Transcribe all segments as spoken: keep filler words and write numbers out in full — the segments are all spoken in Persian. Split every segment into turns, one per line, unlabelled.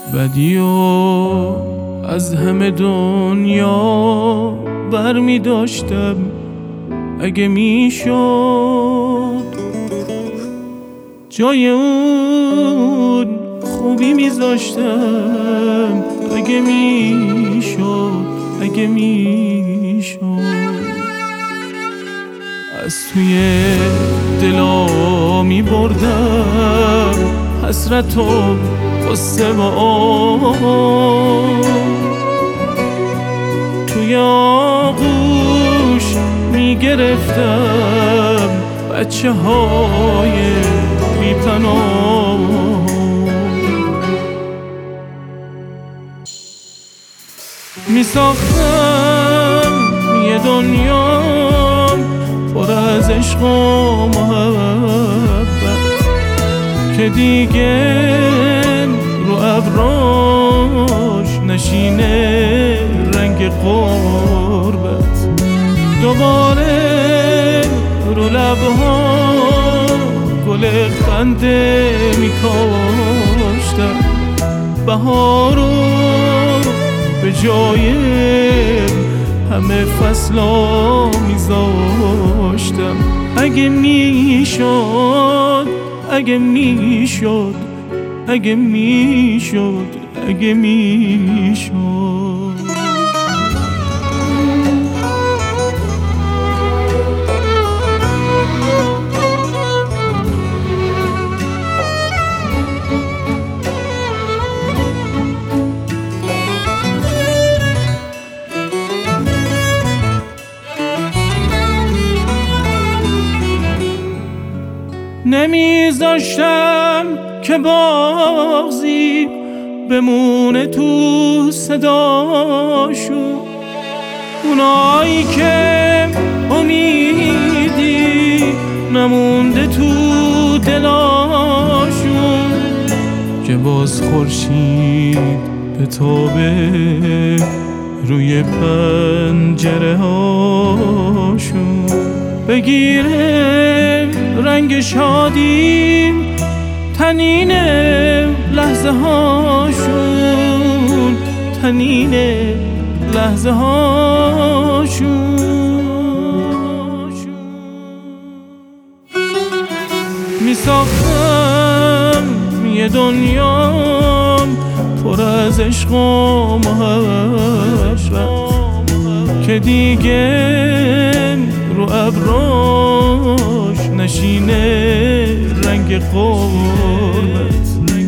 بدیو از همه دنیا برمی داشتم اگه میشد جای اون خوبی میذاشتم اگه میشد اگه میشد از توی دلا میبردم حسرت و قصه و آه توی آغوش میگرفتم بچه های بی‌پناه میساختم یه دنیا پر از عشق و محبت که دیگه رو ابراش نشینه رنگ غربت دوباره رو لبها گل خنده میکاشتم بهارو به جای همه فصلا میذاشتم اگه میشد اگه میشد اگه میشد اگه میشد نمیذاشتم که بغضی بمونه تو صداشون اونایی که امیدی نمونده تو دلاشون که باز خورشید بتابه روی پنجره هاشون بگیره رنگ شادیم تنین لحظه هاشون تنین لحظه هاشون میساختم یه دنیا پر از عشق و محبت که دیگه رو ابراش نشینه رنگ غربت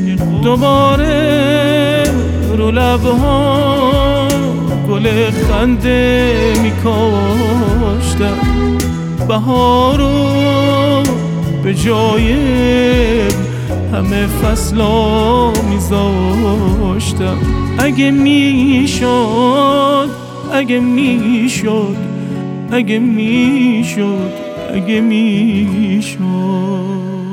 دوباره رو لبها گل خنده میکاشتم بهارو به جای همه فصلا میذاشتم اگه میشد اگه میشد اگه میشد اگه میشد